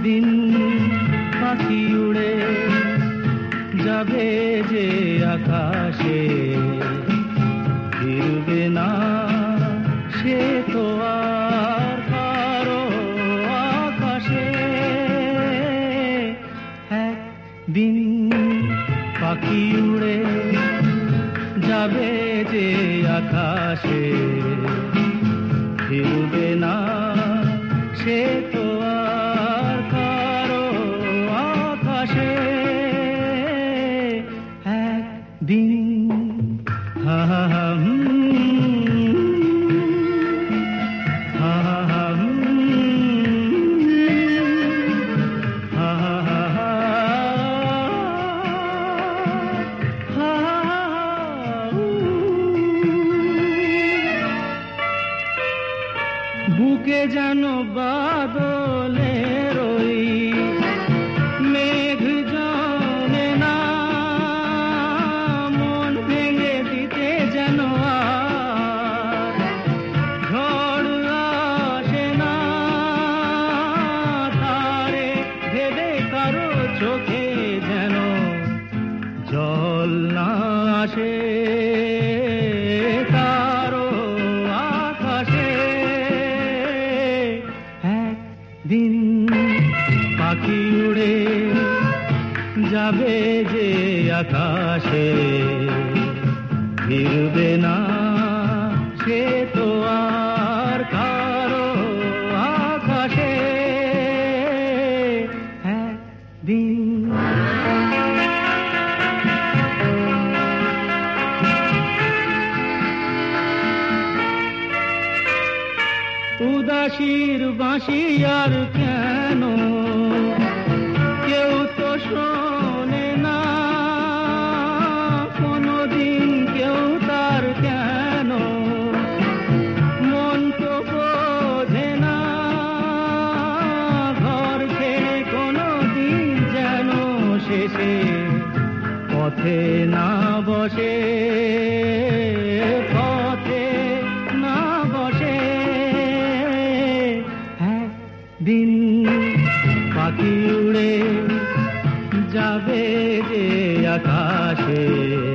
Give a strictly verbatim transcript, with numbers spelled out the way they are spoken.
একদিন পাখি উড়ে যাবে যে আকাশে, ফিরবে না সে তো আর কারো আকাশে। একদিন পাখি উড়ে যাবে যে আকাশে, ফিরবে না সে তো আর কারো আকাশে। একদিন হা হা হা হা হা বুকে যেন বাদলের ওই মেঘ জমে না, মন ভেঙে দিতে যেন আর ঝড় আসে না। তারে ভেবে কারো চোখে যেন জল না আসে, কারো আকাশে। দিন পাখি উড়ে যাবে যে আকাশে, ফিরবে না সে তো আর কারো আকাশে। একদিন উদাসীর বাঁশি আর কেন কেউ তো শোনে না, কোনদিন কেউ তার কেন মন তো বোঝে না। ঘর ছেড়ে কোনদিন যেন শেষে পথে না বসে, পথে না বসে। দিন পাখি উড়ে যাবে যে আকাশে,